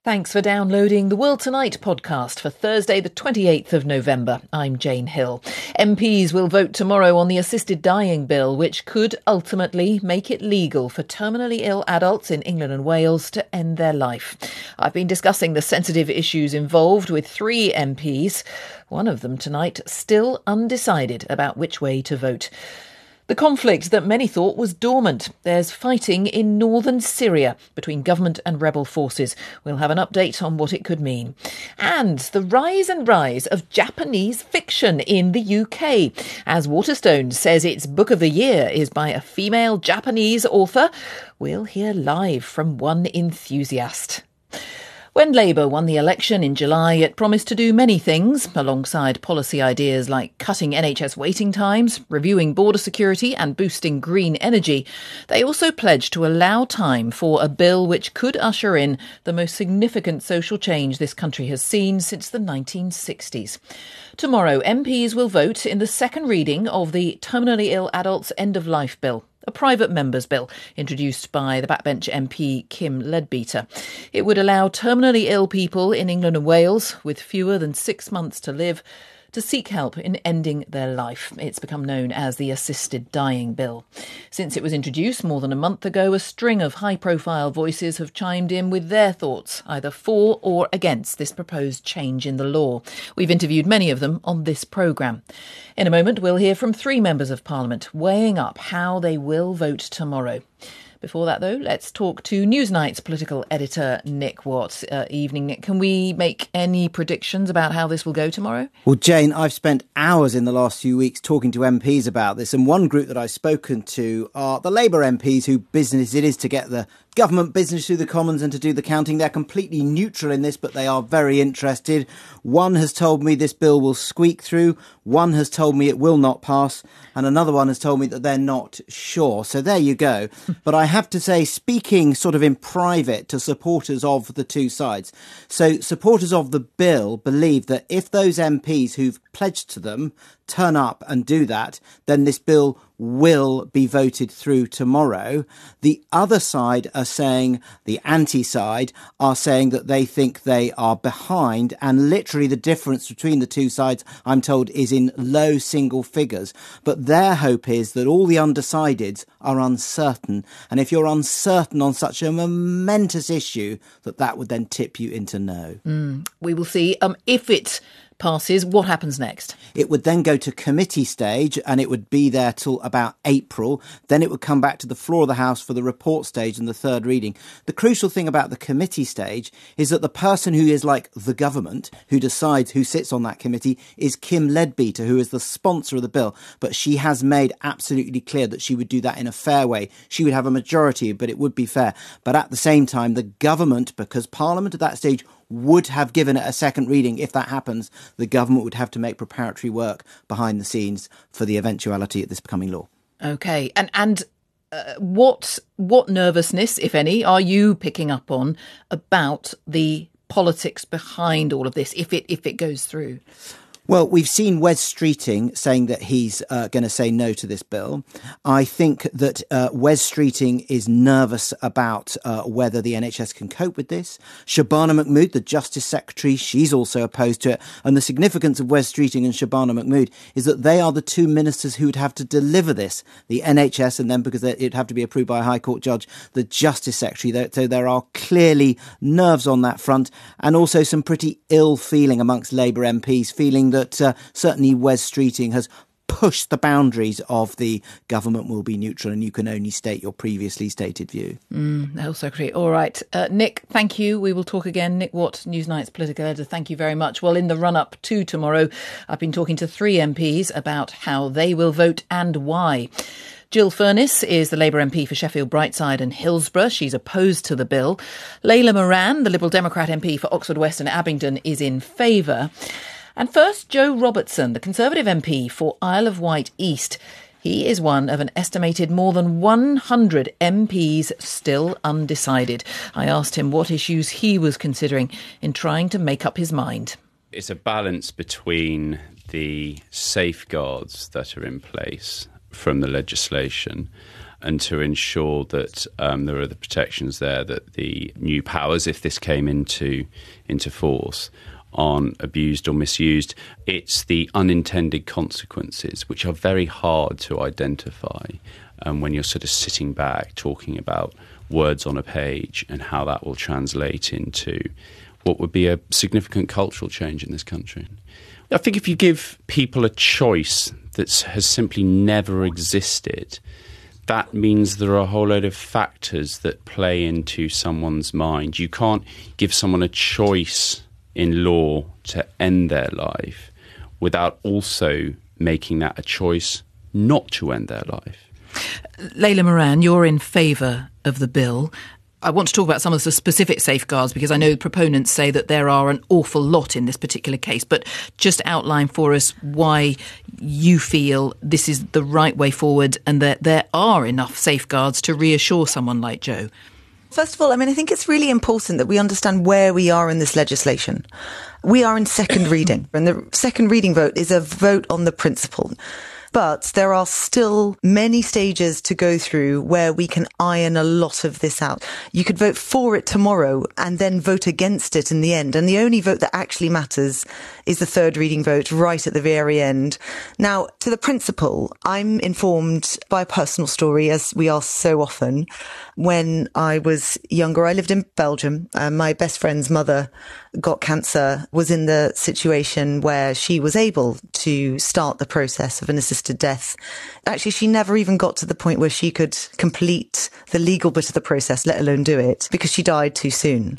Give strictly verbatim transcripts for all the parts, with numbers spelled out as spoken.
Thanks for downloading the World Tonight podcast for Thursday the twenty-eighth of November. I'm Jane Hill. M Ps will vote tomorrow on the assisted dying bill, which could ultimately make it legal for terminally ill adults in England and Wales to end their life. I've been discussing the sensitive issues involved with three M Ps, one of them tonight still undecided about which way to vote. The conflict that many thought was dormant. There's fighting in northern Syria between government and rebel forces. We'll have an update on what it could mean. And the rise and rise of Japanese fiction in the U K. As Waterstones says its book of the year is by a female Japanese author, we'll hear live from one enthusiast. When Labour won the election in July, it promised to do many things, alongside policy ideas like cutting N H S waiting times, reviewing border security and boosting green energy. They also pledged to allow time for a bill which could usher in the most significant social change this country has seen since the nineteen sixties. Tomorrow, M Ps will vote in the second reading of the Terminally Ill Adults End of Life Bill, a private member's bill introduced by the backbench M P Kim Leadbeater. It would allow terminally ill people in England and Wales with fewer than six months to live to seek help in ending their life. It's become known as the Assisted Dying Bill. Since it was introduced more than a month ago, a string of high-profile voices have chimed in with their thoughts, either for or against this proposed change in the law. We've interviewed many of them on this programme. In a moment, we'll hear from three members of Parliament weighing up how they will vote tomorrow. Before that, though, let's talk to Newsnight's political editor, Nick Watt. Uh, evening, Nick. Can we make any predictions about how this will go tomorrow? Well, Jane, I've spent hours in the last few weeks talking to M Ps about this, and one group that I've spoken to are the Labour M Ps whose business it is to get the government business through the Commons and to do the counting. They're completely neutral in this, but they are very interested. One has told me this bill will squeak through. One has told me it will not pass. And another one has told me that they're not sure. So there you go. But I have to say, speaking sort of in private to supporters of the two sides. So supporters of the bill believe that if those M Ps who've pledged to them turn up and do that, then this bill will be voted through tomorrow. The other side are saying, the anti-side are saying that they think they are behind, and literally the difference between the two sides, I'm told, is in low single figures. But their hope is that all the undecideds are uncertain, and if you're uncertain on such a momentous issue, that that would then tip you into no. Mm, we will see. Um, if it passes, what happens next? It would then go to committee stage and it would be there till about April. Then it would come back to the floor of the House for the report stage and the third reading. The crucial thing about the committee stage is that the person who is like the government, who decides who sits on that committee, is Kim Leadbeater, who is the sponsor of the bill. But she has made absolutely clear that she would do that in a fair way. She would have a majority, but it would be fair. But at the same time, the government, because Parliament at that stage would have given it a second reading. If that happens, the government would have to make preparatory work behind the scenes for the eventuality of this becoming law. OK. And and uh, what what nervousness, if any, are you picking up on about the politics behind all of this, if it if it goes through? Well, we've seen Wes Streeting saying that he's uh, going to say no to this bill. I think that uh, Wes Streeting is nervous about uh, whether the N H S can cope with this. Shabana Mahmood, the Justice Secretary, she's also opposed to it. And the significance of Wes Streeting and Shabana Mahmood is that they are the two ministers who would have to deliver this, the N H S, and then because it'd have to be approved by a High Court judge, the Justice Secretary. So there are clearly nerves on that front, and also some pretty ill feeling amongst Labour M Ps, feeling that uh, certainly Wes Streeting has pushed the boundaries of the government will be neutral and you can only state your previously stated view. Mm, Health Secretary. All right. Uh, Nick, thank you. We will talk again. Nick Watt, Newsnight's political editor, thank you very much. Well, in the run-up to tomorrow, I've been talking to three M Ps about how they will vote and why. Jill Furness is the Labour M P for Sheffield Brightside and Hillsborough. She's opposed to the bill. Layla Moran, the Liberal Democrat M P for Oxford West and Abingdon, is in favour. And first, Joe Robertson, the Conservative M P for Isle of Wight East. He is one of an estimated more than one hundred M Ps still undecided. I asked him what issues he was considering in trying to make up his mind. It's a balance between the safeguards that are in place from the legislation and to ensure that um, there are the protections there that the new powers, if this came into into force, aren't abused or misused. It's the unintended consequences, which are very hard to identify um, when you're sort of sitting back talking about words on a page and how that will translate into what would be a significant cultural change in this country. I think if you give people a choice that has simply never existed, that means there are a whole load of factors that play into someone's mind. You can't give someone a choice in law to end their life without also making that a choice not to end their life. Layla Moran, you're in favour of the bill. I want to talk about some of the specific safeguards because I know proponents say that there are an awful lot in this particular case, but just outline for us why you feel this is the right way forward and that there are enough safeguards to reassure someone like Joe. First of all, I mean, I think it's really important that we understand where we are in this legislation. We are in second reading, and the second reading vote is a vote on the principle. But there are still many stages to go through where we can iron a lot of this out. You could vote for it tomorrow and then vote against it in the end. And the only vote that actually matters is the third reading vote right at the very end. Now, to the principle, I'm informed by a personal story, as we are so often. When I was younger, I lived in Belgium. Uh, my best friend's mother got cancer, was in the situation where she was able to start the process of an assisted death. Actually, she never even got to the point where she could complete the legal bit of the process, let alone do it, because she died too soon.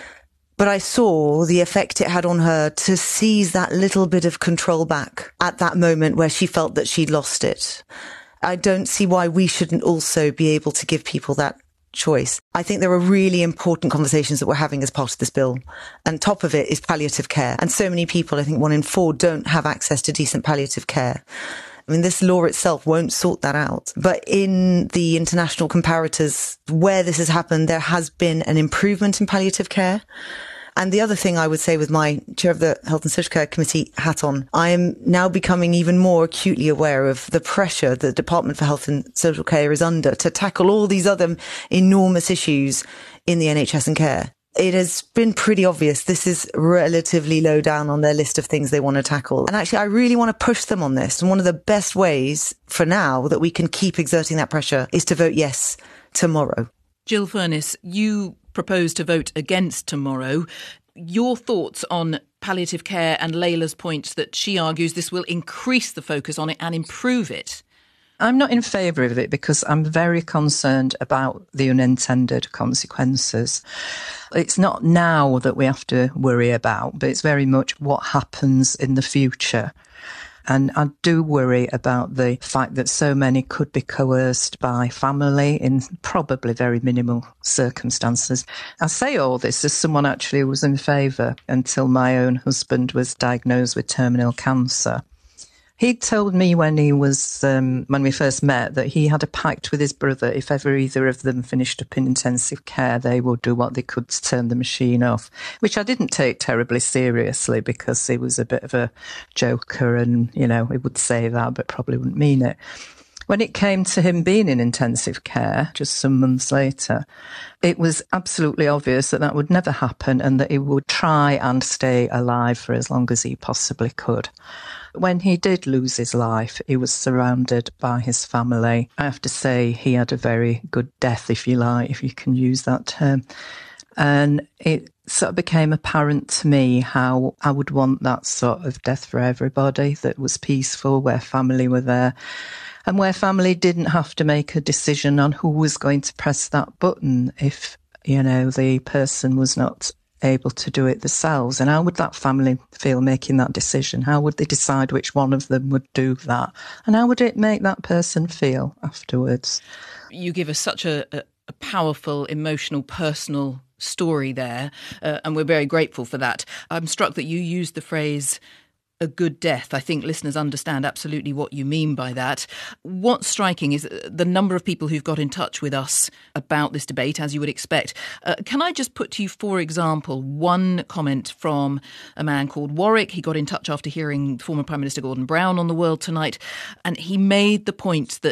But I saw the effect it had on her to seize that little bit of control back at that moment where she felt that she'd lost it. I don't see why we shouldn't also be able to give people that choice. I think there are really important conversations that we're having as part of this bill. And top of it is palliative care. And so many people, I think one in four, don't have access to decent palliative care. I mean, this law itself won't sort that out. But in the international comparators where this has happened, there has been an improvement in palliative care. And the other thing I would say with my chair of the Health and Social Care Committee hat on, I am now becoming even more acutely aware of the pressure that the Department for Health and Social Care is under to tackle all these other enormous issues in the N H S and care. It has been pretty obvious this is relatively low down on their list of things they want to tackle. And actually, I really want to push them on this. And one of the best ways for now that we can keep exerting that pressure is to vote yes tomorrow. Jill Furness, you propose to vote against tomorrow. Your thoughts on palliative care and Layla's point that she argues this will increase the focus on it and improve it? I'm not in favour of it because I'm very concerned about the unintended consequences. It's not now that we have to worry about, but it's very much what happens in the future. And I do worry about the fact that so many could be coerced by family in probably very minimal circumstances. I say all this as someone actually who was in favour until my own husband was diagnosed with terminal cancer. He told me when he was, um, when we first met, that he had a pact with his brother. If ever either of them finished up in intensive care, they would do what they could to turn the machine off, which I didn't take terribly seriously because he was a bit of a joker and, you know, he would say that, but probably wouldn't mean it. When it came to him being in intensive care, just some months later, it was absolutely obvious that that would never happen and that he would try and stay alive for as long as he possibly could. When he did lose his life, he was surrounded by his family. I have to say he had a very good death, if you like, if you can use that term. And it sort of became apparent to me how I would want that sort of death for everybody, that was peaceful, where family were there, and where family didn't have to make a decision on who was going to press that button if, you know, the person was not able to do it themselves. And how would that family feel making that decision? How would they decide which one of them would do that? And how would it make that person feel afterwards? You give us such a, a, a powerful, emotional, personal story there, uh, and we're very grateful for that. I'm struck that you used the phrase a good death. I think listeners understand absolutely what you mean by that. What's striking is the number of people who've got in touch with us about this debate, as you would expect. Uh, can I just put to you, for example, one comment from a man called Warwick? He got in touch after hearing former Prime Minister Gordon Brown on The World Tonight, and he made the point that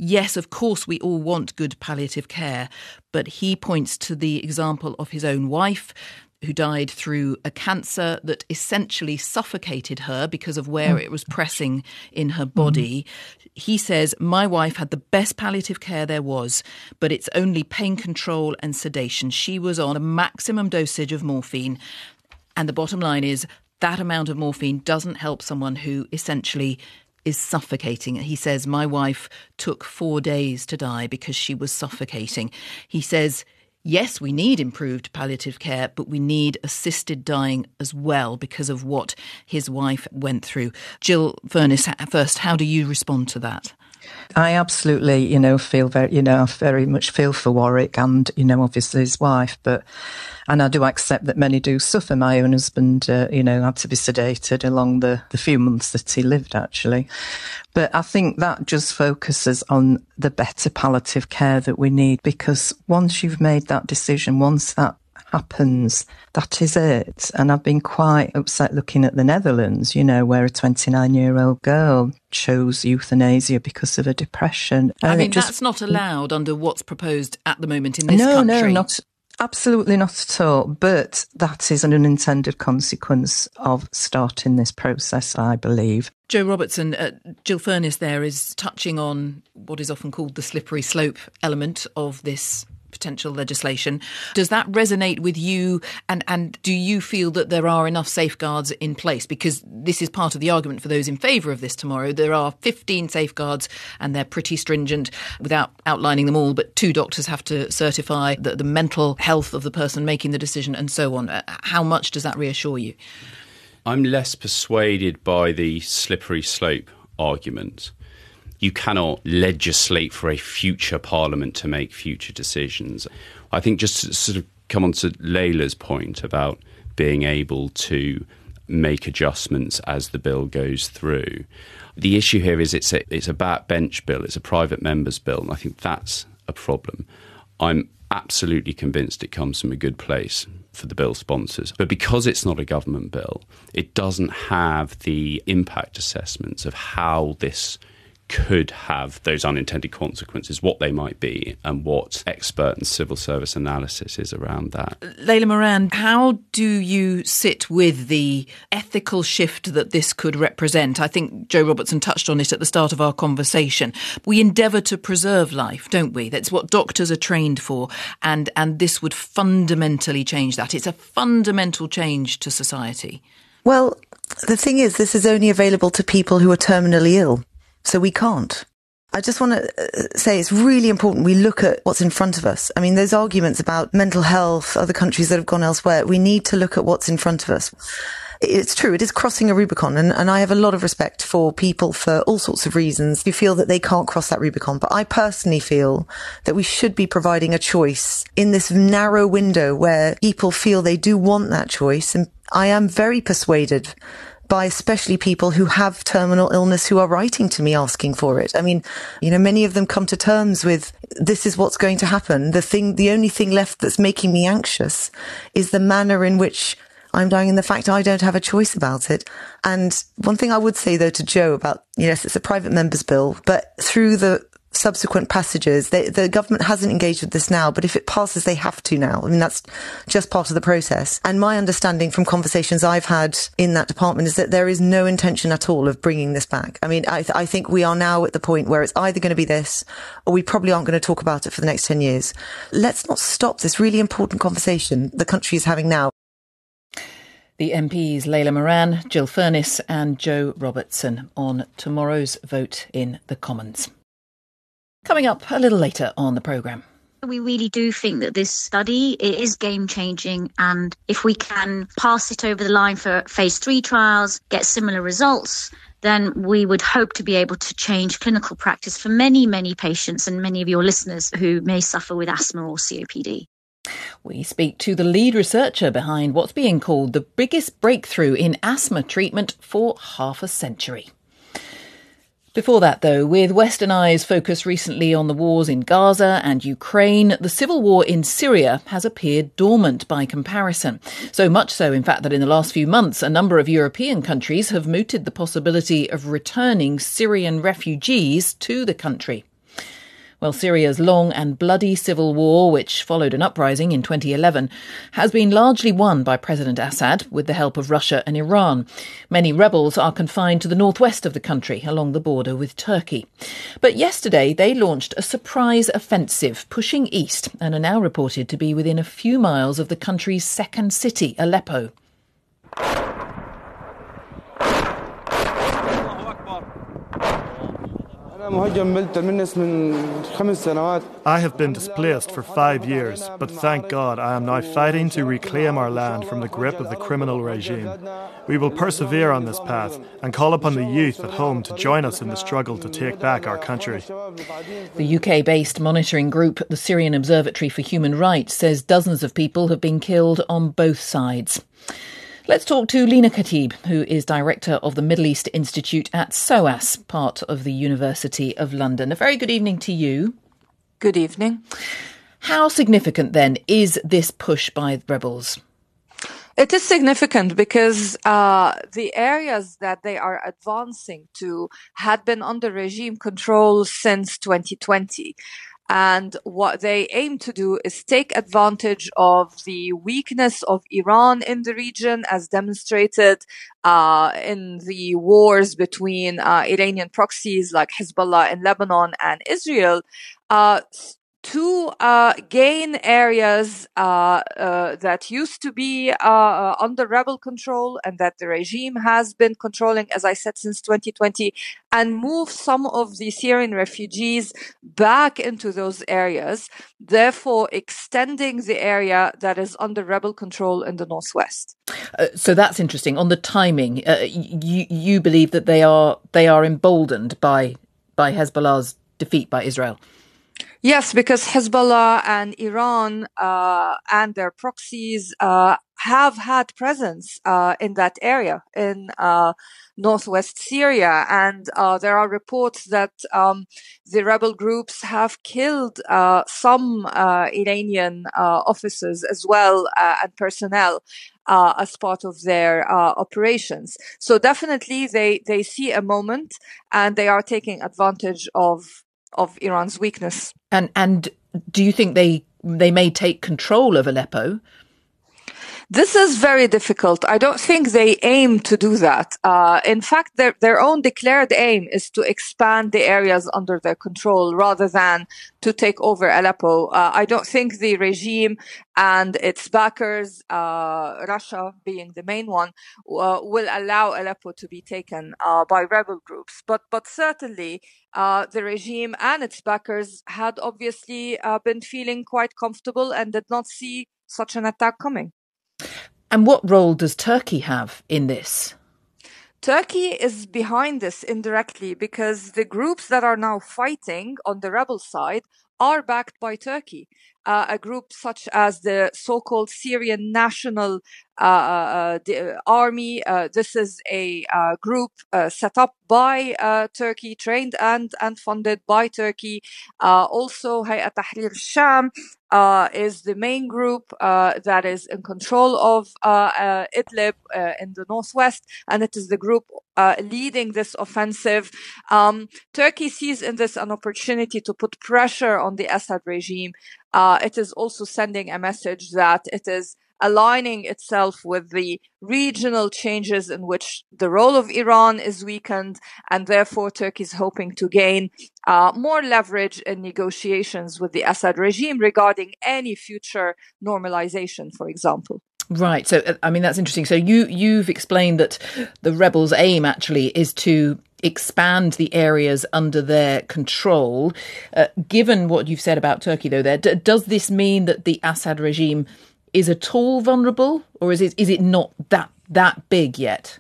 yes, of course, we all want good palliative care, but he points to the example of his own wife, who died through a cancer that essentially suffocated her because of where it was pressing in her body. Mm. He says, my wife had the best palliative care there was, but it's only pain control and sedation. She was on a maximum dosage of morphine. And the bottom line is that amount of morphine doesn't help someone who essentially is suffocating. He says, my wife took four days to die because she was suffocating. He says, yes, we need improved palliative care, but we need assisted dying as well because of what his wife went through. Jill Furness, first, how do you respond to that? I absolutely, you know, feel very, you know, I very much feel for Warwick and, you know, obviously his wife, but, and I do accept that many do suffer. My own husband, uh, you know, had to be sedated along the, the few months that he lived, actually. But I think that just focuses on the better palliative care that we need, because once you've made that decision, once that happens, that is it. And I've been quite upset looking at the Netherlands, you know, where a twenty-nine-year-old girl chose euthanasia because of a depression. I and mean, just, that's not allowed under what's proposed at the moment in this no, country. No, no, not absolutely not at all. But that is an unintended consequence of starting this process, I believe. Jo Robertson, uh, Jill Furness there is touching on what is often called the slippery slope element of this potential legislation. Does that resonate with you? And, and do you feel that there are enough safeguards in place? Because this is part of the argument for those in favour of this tomorrow. There are fifteen safeguards and they're pretty stringent without outlining them all. But two doctors have to certify the, the mental health of the person making the decision and so on. How much does that reassure you? I'm less persuaded by the slippery slope argument. You cannot legislate for a future parliament to make future decisions. I think just to sort of come on to Layla's point about being able to make adjustments as the bill goes through. The issue here is it's a, it's a backbench bill, it's a private member's bill, and I think that's a problem. I'm absolutely convinced it comes from a good place for the bill sponsors. But because it's not a government bill, it doesn't have the impact assessments of how this could have those unintended consequences, what they might be, and what expert and civil service analysis is around that. Layla Moran, how do you sit with the ethical shift that this could represent? I think Jo Robertson touched on it at the start of our conversation. We endeavour to preserve life, don't we? That's what doctors are trained for, and, and this would fundamentally change that. It's a fundamental change to society. Well, the thing is, this is only available to people who are terminally ill. So we can't. I just want to say it's really important we look at what's in front of us. I mean, those arguments about mental health, other countries that have gone elsewhere, we need to look at what's in front of us. It's true, it is crossing a Rubicon, and, and I have a lot of respect for people for all sorts of reasons who feel that they can't cross that Rubicon. But I personally feel that we should be providing a choice in this narrow window where people feel they do want that choice. And I am very persuaded by especially people who have terminal illness who are writing to me asking for it. I mean, you know, many of them come to terms with this is what's going to happen. The thing, the only thing left that's making me anxious is the manner in which I'm dying and the fact I don't have a choice about it. And one thing I would say, though, to Jo about, yes, it's a private member's bill, but through the subsequent passages, they, the government hasn't engaged with this now, but if it passes, they have to now. I mean, that's just part of the process. And my understanding from conversations I've had in that department is that there is no intention at all of bringing this back. I mean, I, th- I think we are now at the point where it's either going to be this, or we probably aren't going to talk about it for the next ten years. Let's not stop this really important conversation the country is having now. The M Ps Layla Moran, Jill Furness and Jo Robertson on tomorrow's vote in the Commons. Coming up a little later on the programme. We really do think that this study it is game-changing, and if we can pass it over the line for phase three trials, get similar results, then we would hope to be able to change clinical practice for many, many patients and many of your listeners who may suffer with asthma or C O P D. We speak to the lead researcher behind what's being called the biggest breakthrough in asthma treatment for half a century. Before that, though, with Western eyes focused recently on the wars in Gaza and Ukraine, the civil war in Syria has appeared dormant by comparison. So much so, in fact, that in the last few months, a number of European countries have mooted the possibility of returning Syrian refugees to the country. Well, Syria's long and bloody civil war, which followed an uprising in twenty eleven, has been largely won by President Assad with the help of Russia and Iran. Many rebels are confined to the northwest of the country, along the border with Turkey. But yesterday they launched a surprise offensive, pushing east, and are now reported to be within a few miles of the country's second city, Aleppo. I have been displaced for five years, but thank God I am now fighting to reclaim our land from the grip of the criminal regime. We will persevere on this path and call upon the youth at home to join us in the struggle to take back our country. The U K-based monitoring group, the Syrian Observatory for Human Rights, says dozens of people have been killed on both sides. Let's talk to Lina Khatib, who is director of the Middle East Institute at SOAS, part of the University of London. A very good evening to you. Good evening. How significant, then, is this push by the rebels? It is significant because uh, the areas that they are advancing to had been under regime control since twenty twenty. And what they aim to do is take advantage of the weakness of Iran in the region, as demonstrated uh, in the wars between uh, Iranian proxies like Hezbollah in Lebanon and Israel, uh, to uh, gain areas uh, uh, that used to be uh, under rebel control and that the regime has been controlling, as I said, since twenty twenty, and move some of the Syrian refugees back into those areas, therefore extending the area that is under rebel control in the northwest. Uh, so that's interesting. On the timing, uh, you you believe that they are they are emboldened by by Hezbollah's defeat by Israel? Yes, because Hezbollah and Iran uh, and their proxies uh, have had presence uh, in that area in uh, northwest Syria. And uh, there are reports that um, the rebel groups have killed uh, some uh, Iranian uh, officers as well uh, and personnel uh, as part of their uh, operations. So definitely they, they see a moment and they are taking advantage of of Iran's weakness. And and do you think they they may take control of Aleppo? This is very difficult. I don't think they aim to do that. Uh, in fact, their their own declared aim is to expand the areas under their control rather than to take over Aleppo. Uh, I don't think the regime and its backers, uh, Russia being the main one, uh, will allow Aleppo to be taken uh, by rebel groups. But but certainly, uh, the regime and its backers had obviously uh, been feeling quite comfortable and did not see such an attack coming. And what role does Turkey have in this? Turkey is behind this indirectly because the groups that are now fighting on the rebel side are backed by Turkey. Uh, a group such as the so-called Syrian National uh, uh, the, uh, Army. Uh, this is a uh, group uh, set up by uh, Turkey, trained and, and funded by Turkey. Uh, also, Hayat Tahrir al-Sham uh, is the main group uh, that is in control of uh, uh, Idlib uh, in the northwest, and it is the group uh, leading this offensive. Um, Turkey sees in this an opportunity to put pressure on the Assad regime. Uh, it is also sending a message that it is aligning itself with the regional changes in which the role of Iran is weakened, and therefore Turkey is hoping to gain uh, more leverage in negotiations with the Assad regime regarding any future normalization, for example. Right. So, I mean, that's interesting. So you, you've explained that the rebels' aim actually is to expand the areas under their control. Uh, given what you've said about Turkey, though, there d- does this mean that the Assad regime is at all vulnerable, or is it is it not that that big yet?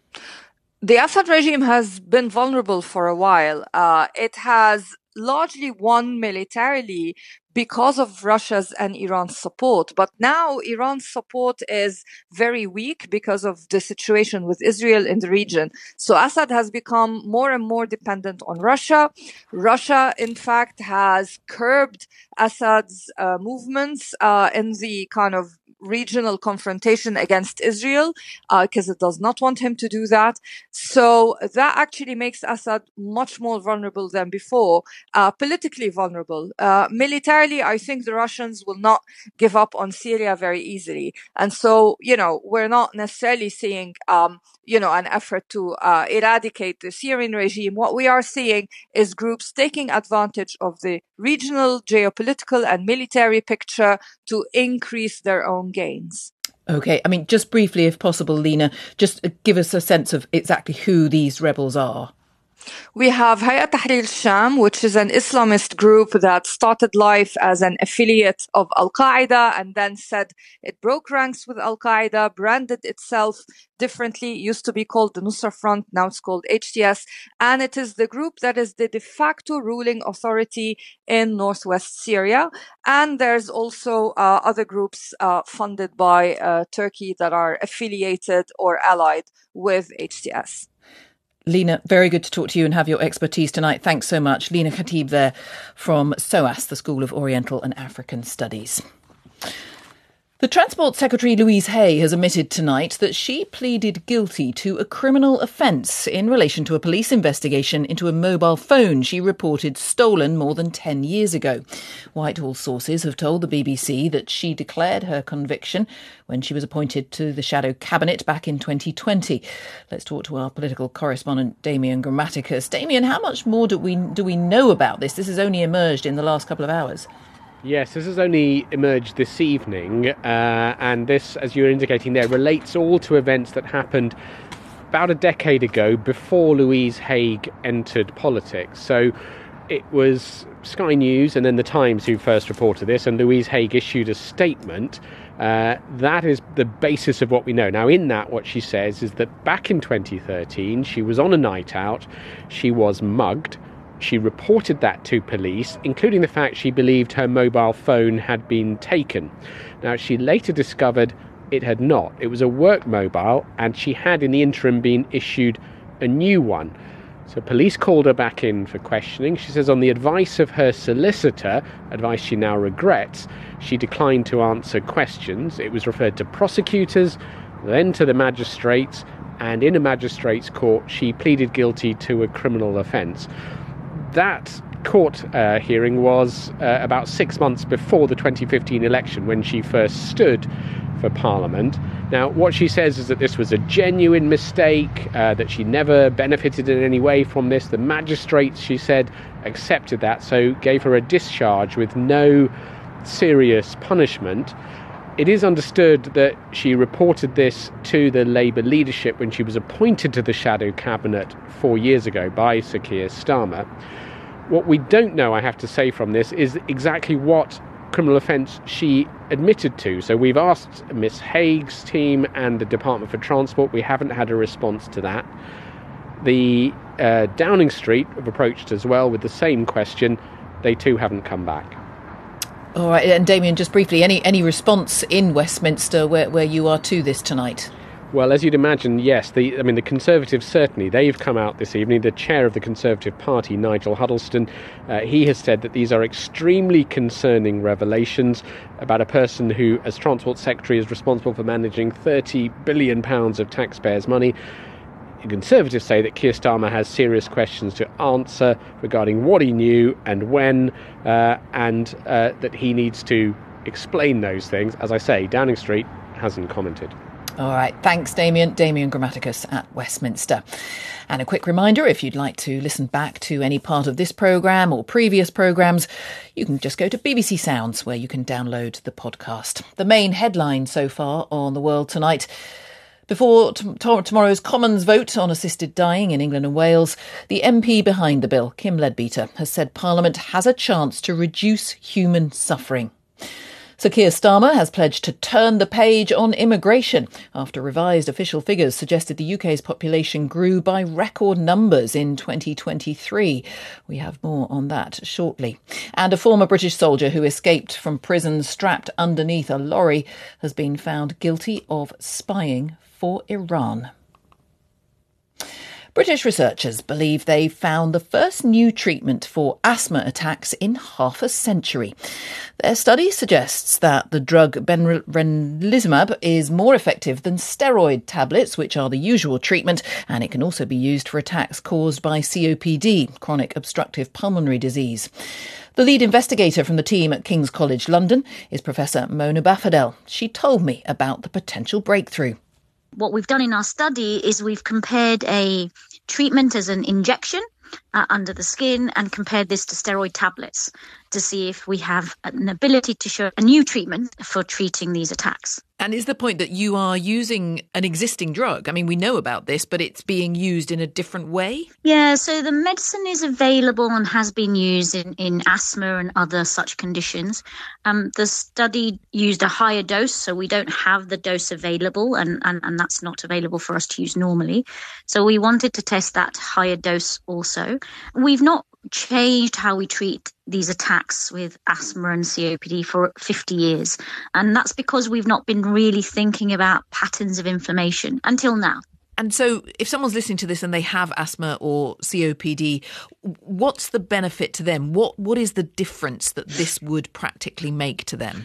The Assad regime has been vulnerable for a while. Uh, it has largely won militarily, because of Russia's and Iran's support. But now Iran's support is very weak because of the situation with Israel in the region. So Assad has become more and more dependent on Russia. Russia, in fact, has curbed Assad's uh, movements uh, in the kind of regional confrontation against Israel because uh, it does not want him to do that. So that actually makes Assad much more vulnerable than before, uh, politically vulnerable. Uh, militarily, I think the Russians will not give up on Syria very easily. And so, you know, we're not necessarily seeing, um, you know, an effort to uh, eradicate the Syrian regime. What we are seeing is groups taking advantage of the regional, geopolitical and military picture to increase their own gains. OK, I mean, just briefly, if possible, Lina, just give us a sense of exactly who these rebels are. We have Hayat Tahrir al-Sham, which is an Islamist group that started life as an affiliate of Al-Qaeda and then said it broke ranks with Al-Qaeda, branded itself differently, used to be called the Nusra Front, now it's called H T S, and it is the group that is the de facto ruling authority in northwest Syria. And there's also uh, other groups uh, funded by uh, Turkey that are affiliated or allied with H T S. Lina, very good to talk to you and have your expertise tonight. Thanks so much. Lina Khatib there from SOAS, the School of Oriental and African Studies. The Transport Secretary Louise Hay has admitted tonight that she pleaded guilty to a criminal offence in relation to a police investigation into a mobile phone she reported stolen more than ten years ago. Whitehall sources have told the B B C that she declared her conviction when she was appointed to the shadow cabinet back in twenty twenty. Let's talk to our political correspondent Damian Grammaticus. Damian, how much more do we do we know about this? This has only emerged in the last couple of hours. Yes, this has only emerged this evening, uh, and this, as you're indicating there, relates all to events that happened about a decade ago before Louise Hay entered politics. So it was Sky News and then The Times who first reported this, and Louise Hay issued a statement. Uh, that is the basis of what we know. Now, in that, what she says is that back in twenty thirteen, she was on a night out, she was mugged. She reported that to police, including the fact she believed her mobile phone had been taken. Now, she later discovered it had not. It was a work mobile, and she had in the interim been issued a new one. So police called her back in for questioning. She says on the advice of her solicitor, advice she now regrets, she declined to answer questions. It was referred to prosecutors, then to the magistrates, and in a magistrate's court, she pleaded guilty to a criminal offence. That court uh, hearing was uh, about six months before the twenty fifteen election when she first stood for Parliament. Now, what she says is that this was a genuine mistake, uh, that she never benefited in any way from this. The magistrates, she said, accepted that, so gave her a discharge with no serious punishment. It is understood that she reported this to the Labour leadership when she was appointed to the shadow cabinet four years ago by Sir Keir Starmer. What we don't know, I have to say, from this is exactly what criminal offence she admitted to. So we've asked Miss Haig's team and the Department for Transport. We haven't had a response to that. The uh, Downing Street have approached as well with the same question. They too haven't come back. All right, and Damian, just briefly, any any response in Westminster where, where you are to this tonight? Well, as you'd imagine, yes. The, I mean, the Conservatives, certainly, they've come out this evening. The chair of the Conservative Party, Nigel Huddleston, uh, he has said that these are extremely concerning revelations about a person who, as Transport Secretary, is responsible for managing thirty billion pounds of taxpayers' money. The Conservatives say that Keir Starmer has serious questions to answer regarding what he knew and when, uh, and uh, that he needs to explain those things. As I say, Downing Street hasn't commented. All right, thanks, Damian. Damian Grammaticus at Westminster. And a quick reminder, if you'd like to listen back to any part of this programme or previous programmes, you can just go to B B C Sounds, where you can download the podcast. The main headline so far on The World Tonight: before t- t- tomorrow's Commons vote on assisted dying in England and Wales, the M P behind the bill, Kim Leadbeater, has said Parliament has a chance to reduce human suffering. Sir Keir Starmer has pledged to turn the page on immigration after revised official figures suggested the U K's population grew by record numbers in twenty twenty-three. We have more on that shortly. And a former British soldier who escaped from prison strapped underneath a lorry has been found guilty of spying for Iran. British researchers believe they've found the first new treatment for asthma attacks in half a century. Their study suggests that the drug benralizumab is more effective than steroid tablets, which are the usual treatment, and it can also be used for attacks caused by C O P D, chronic obstructive pulmonary disease. The lead investigator from the team at King's College London is Professor Mona Bafadhel. She told me about the potential breakthrough. What we've done in our study is we've compared a treatment as an injection uh, under the skin and compared this to steroid tablets to see if we have an ability to show a new treatment for treating these attacks. And is the point that you are using an existing drug? I mean, we know about this, but it's being used in a different way? Yeah, so the medicine is available and has been used in, in asthma and other such conditions. Um, the study used a higher dose, so we don't have the dose available, and, and, and that's not available for us to use normally. So we wanted to test that higher dose also. We've not changed how we treat these attacks with asthma and C O P D for fifty years. And that's because we've not been really thinking about patterns of inflammation until now. And so if someone's listening to this and they have asthma or C O P D, what's the benefit to them? What What is the difference that this would practically make to them?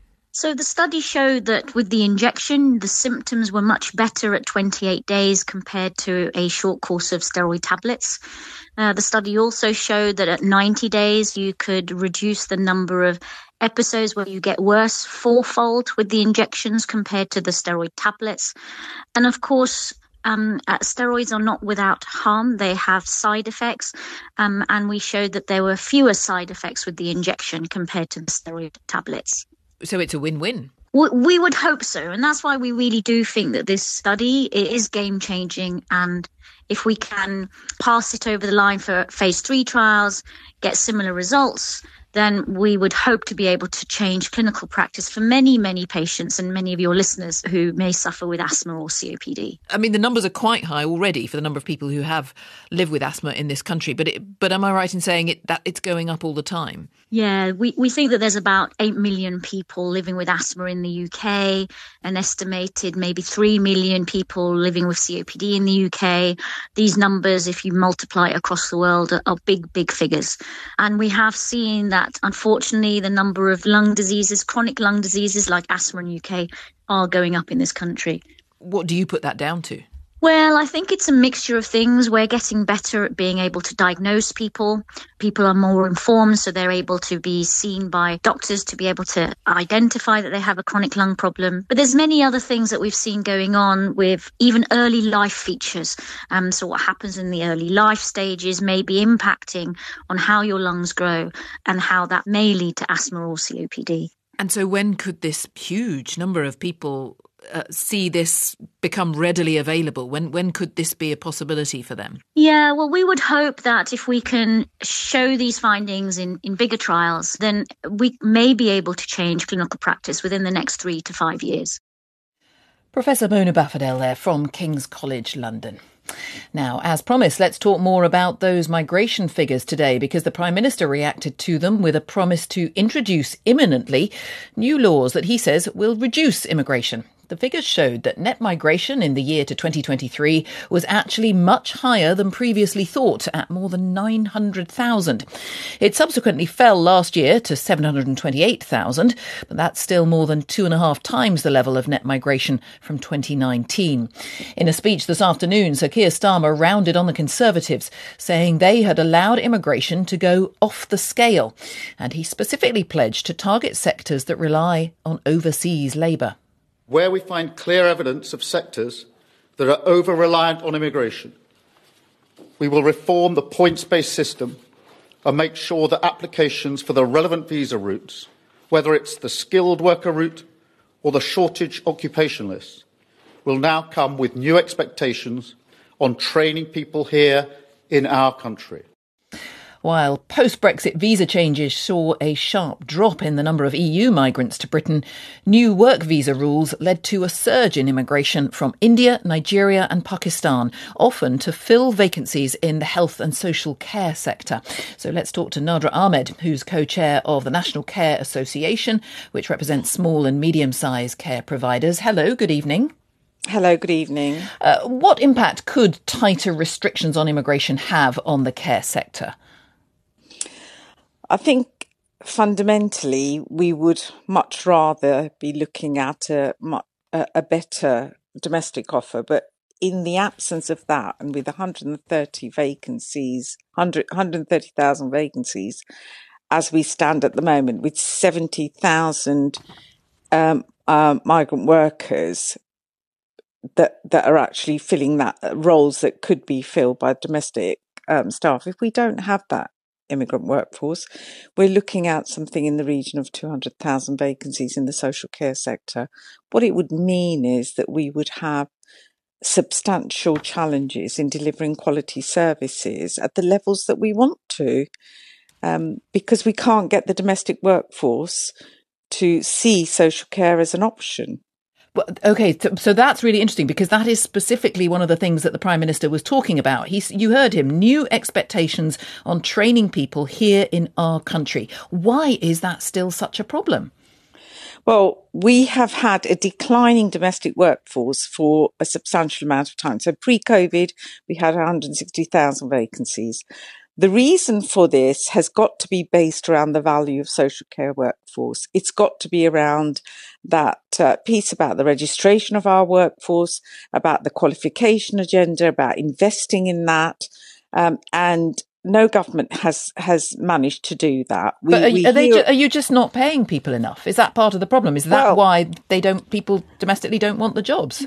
So the study showed that with the injection, the symptoms were much better at twenty-eight days compared to a short course of steroid tablets. Uh, the study also showed that at ninety days, you could reduce the number of episodes where you get worse fourfold with the injections compared to the steroid tablets. And of course, Um, uh, steroids are not without harm. They have side effects, um, and we showed that there were fewer side effects with the injection compared to the steroid tablets. So it's a win-win. We would hope so, and that's why we really do think that this study is game-changing, and if we can pass it over the line for phase three trials, get similar results, then we would hope to be able to change clinical practice for many, many patients and many of your listeners who may suffer with asthma or C O P D. I mean, the numbers are quite high already for the number of people who have live with asthma in this country. But it, but am I right in saying it that it's going up all the time? Yeah, we, we think that there's about eight million people living with asthma in the U K, an estimated maybe three million people living with C O P D in the U K. These numbers, if you multiply it across the world, are, are big, big figures. And we have seen that, unfortunately, the number of lung diseases, chronic lung diseases like asthma in the U K, are going up in this country. What do you put that down to? Well, I think it's a mixture of things. We're getting better at being able to diagnose people. People are more informed, so they're able to be seen by doctors to be able to identify that they have a chronic lung problem. But there's many other things that we've seen going on with even early life features. Um, so what happens in the early life stages may be impacting on how your lungs grow and how that may lead to asthma or C O P D. And so when could this huge number of people Uh, see this become readily available? When when could this be a possibility for them? Yeah, well, we would hope that if we can show these findings in, in bigger trials, then we may be able to change clinical practice within the next three to five years. Professor Mona Bafadhel there from King's College London. Now, as promised, let's talk more about those migration figures today, because the Prime Minister reacted to them with a promise to introduce imminently new laws that he says will reduce immigration. The figures showed that net migration in the year to twenty twenty-three was actually much higher than previously thought, at more than nine hundred thousand. It subsequently fell last year to seven hundred twenty-eight thousand, but that's still more than two and a half times the level of net migration from twenty nineteen. In a speech this afternoon, Sir Keir Starmer rounded on the Conservatives, saying they had allowed immigration to go off the scale, and he specifically pledged to target sectors that rely on overseas labour. Where we find clear evidence of sectors that are over-reliant on immigration, we will reform the points-based system and make sure that applications for the relevant visa routes, whether it's the skilled worker route or the shortage occupation list, will now come with new expectations on training people here in our country. While post-Brexit visa changes saw a sharp drop in the number of E U migrants to Britain, new work visa rules led to a surge in immigration from India, Nigeria and Pakistan, often to fill vacancies in the health and social care sector. So let's talk to Nadra Ahmed, who's co-chair of the National Care Association, which represents small and medium-sized care providers. Hello, good evening. Hello, good evening. Uh, what impact could tighter restrictions on immigration have on the care sector? I think fundamentally we would much rather be looking at a, a better domestic offer. But in the absence of that, and with one hundred thirty vacancies, one hundred thirty thousand vacancies, as we stand at the moment, with seventy thousand um, uh, migrant workers that that are actually filling that roles that could be filled by domestic um, staff, if we don't have that immigrant workforce, we're looking at something in the region of two hundred thousand vacancies in the social care sector. What it would mean is that we would have substantial challenges in delivering quality services at the levels that we want to, um, because we can't get the domestic workforce to see social care as an option. Well, OK, so, so that's really interesting, because that is specifically one of the things that the Prime Minister was talking about. He's, you heard him, new expectations on training people here in our country. Why is that still such a problem? Well, we have had a declining domestic workforce for a substantial amount of time. So pre-COVID, we had one hundred sixty thousand vacancies. The reason for this has got to be based around the value of social care workforce. It's got to be around that uh, piece about the registration of our workforce, about the qualification agenda, about investing in that. Um, and no government has has managed to do that. We, but are, we are, they hear... ju- are you just not paying people enough? Is that part of the problem? Is that well, why they don't people domestically don't want the jobs?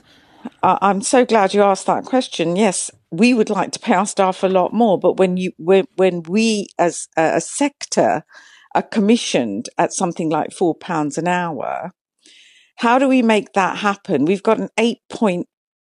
I'm so glad you asked that question. Yes, we would like to pay our staff a lot more, but when you when, when we as a, a sector are commissioned at something like four pounds an hour, how do we make that happen? We've got an eight point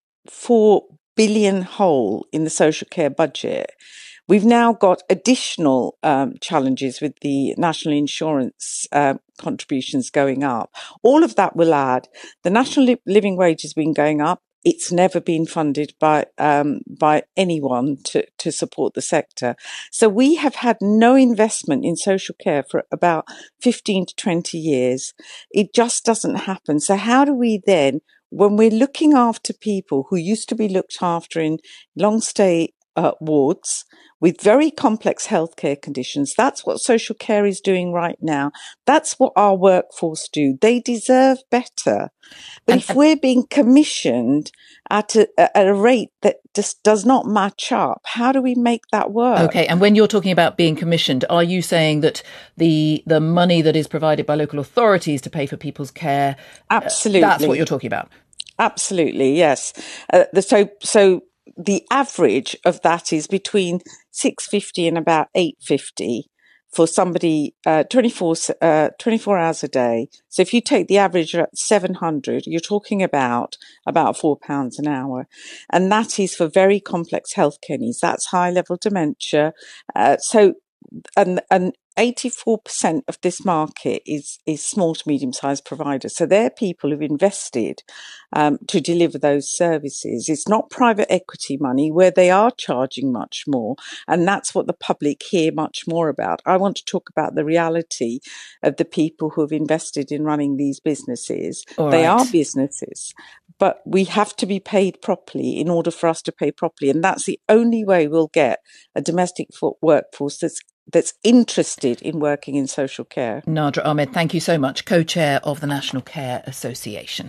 four billion hole in the social care budget. We've now got additional um, challenges with the national insurance uh, contributions going up. All of that will add. The national li- living wage has been going up. It's never been funded by um, by anyone to, to support the sector. So we have had no investment in social care for about fifteen to twenty years. It just doesn't happen. So how do we then, when we're looking after people who used to be looked after in long stay uh, wards with very complex healthcare conditions, that's what social care is doing right now. That's what our workforce do. They deserve better. But and, if we're being commissioned at a, at a rate that just does not match up, how do we make that work? OK, and when you're talking about being commissioned, are you saying that the the money that is provided by local authorities to pay for people's care, absolutely, uh, that's what you're talking about? Absolutely, yes. Uh, the, so so the average of that is between six fifty and about eight fifty for somebody uh, twenty-four, uh, twenty-four hours a day. So if you take the average at seven hundred, you're talking about about four pounds an hour. And that is for very complex healthcare needs. That's high level dementia. Uh, so, and, and eighty-four percent of this market is, is small to medium sized providers. So they're people who've invested um, to deliver those services. It's not private equity money where they are charging much more. And that's what the public hear much more about. I want to talk about the reality of the people who have invested in running these businesses. All they right. are businesses, but we have to be paid properly in order for us to pay properly. And that's the only way we'll get a domestic workforce that's that's interested in working in social care. Nadra Ahmed, thank you so much, co-chair of the National Care Association.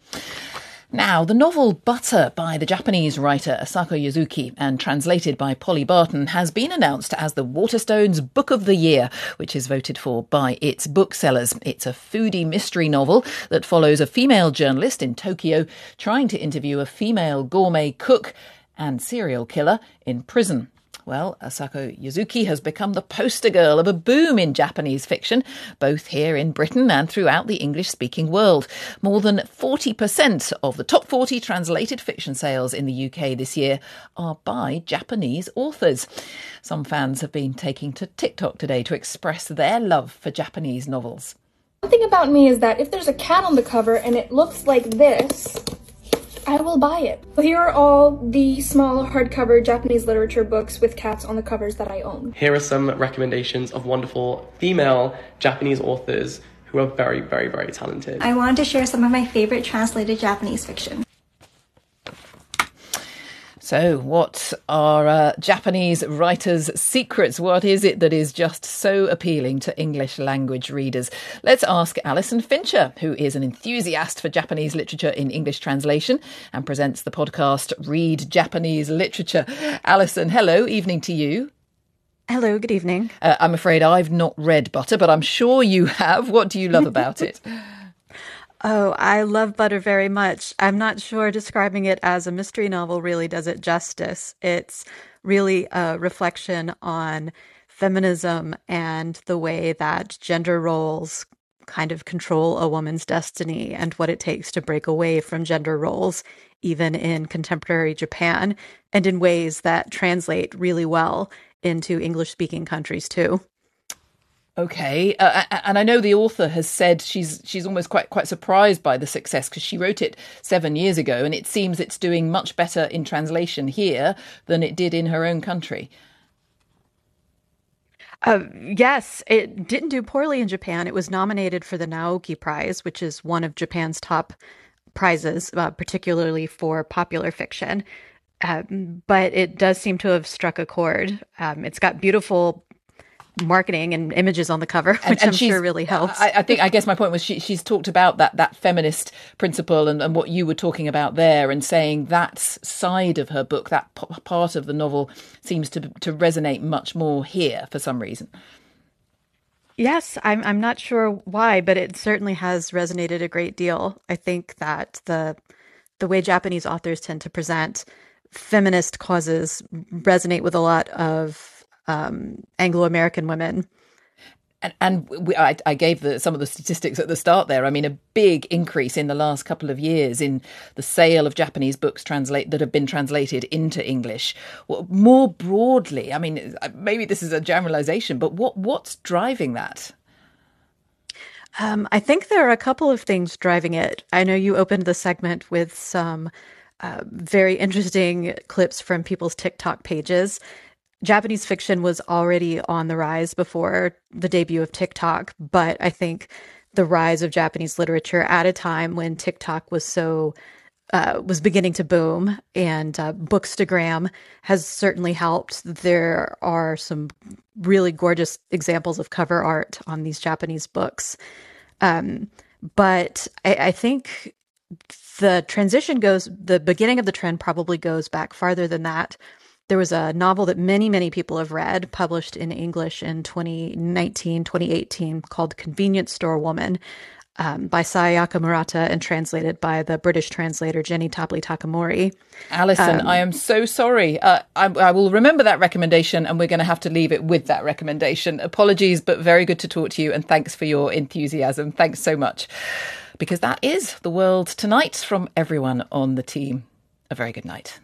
Now, the novel Butter by the Japanese writer Asako Yazuki and translated by Polly Barton has been announced as the Waterstones Book of the Year, which is voted for by its booksellers. It's a foodie mystery novel that follows a female journalist in Tokyo trying to interview a female gourmet cook and serial killer in prison. Well, Asako Yuzuki has become the poster girl of a boom in Japanese fiction, both here in Britain and throughout the English-speaking world. More than forty percent of the top forty translated fiction sales in the U K this year are by Japanese authors. Some fans have been taking to TikTok today to express their love for Japanese novels. One thing about me is that if there's a cat on the cover and it looks like this, I will buy it. So here are all the small hardcover Japanese literature books with cats on the covers that I own. Here are some recommendations of wonderful female Japanese authors who are very, very, very talented. I wanted to share some of my favorite translated Japanese fiction. So what are uh, Japanese writers' secrets? What is it that is just so appealing to English language readers? Let's ask Alison Fincher, who is an enthusiast for Japanese literature in English translation and presents the podcast Read Japanese Literature. Alison, hello, evening to you. Hello, good evening. Uh, I'm afraid I've not read Butter, but I'm sure you have. What do you love about it? Oh, I love Butter very much. I'm not sure describing it as a mystery novel really does it justice. It's really a reflection on feminism and the way that gender roles kind of control a woman's destiny and what it takes to break away from gender roles, even in contemporary Japan, and in ways that translate really well into English-speaking countries too. Okay, uh, and I know the author has said she's she's almost quite quite surprised by the success because she wrote it seven years ago, and it seems it's doing much better in translation here than it did in her own country. Uh, yes, it didn't do poorly in Japan. It was nominated for the Naoki Prize, which is one of Japan's top prizes, uh, particularly for popular fiction. Um, but it does seem to have struck a chord. Um, it's got beautiful marketing and images on the cover, which and, and I'm sure really helps. I, I think, I guess my point was she, she's talked about that that feminist principle and, and what you were talking about there, and saying that side of her book, that p- part of the novel, seems to to resonate much more here for some reason. Yes, I'm I'm not sure why, but it certainly has resonated a great deal. I think that the the way Japanese authors tend to present feminist causes resonate with a lot of Um, Anglo-American women. And, and we, I, I gave the, some of the statistics at the start there. I mean, a big increase in the last couple of years in the sale of Japanese books translate that have been translated into English. Well, more broadly, I mean, maybe this is a generalization, but what what's driving that? Um, I think there are a couple of things driving it. I know you opened the segment with some uh, very interesting clips from people's TikTok pages. Japanese fiction was already on the rise before the debut of TikTok, but I think the rise of Japanese literature at a time when TikTok was so uh, was beginning to boom, and uh, Bookstagram has certainly helped. There are some really gorgeous examples of cover art on these Japanese books, um, but I, I think the transition goes. The beginning of the trend probably goes back farther than that. There was a novel that many, many people have read, published in English in twenty nineteen, twenty eighteen, called Convenience Store Woman, um, by Sayaka Murata and translated by the British translator Jenny Topley Takamori. Alison, um, I am so sorry. Uh, I, I will remember that recommendation, and we're going to have to leave it with that recommendation. Apologies, but very good to talk to you, and thanks for your enthusiasm. Thanks so much. Because that is The World Tonight from everyone on the team. A very good night.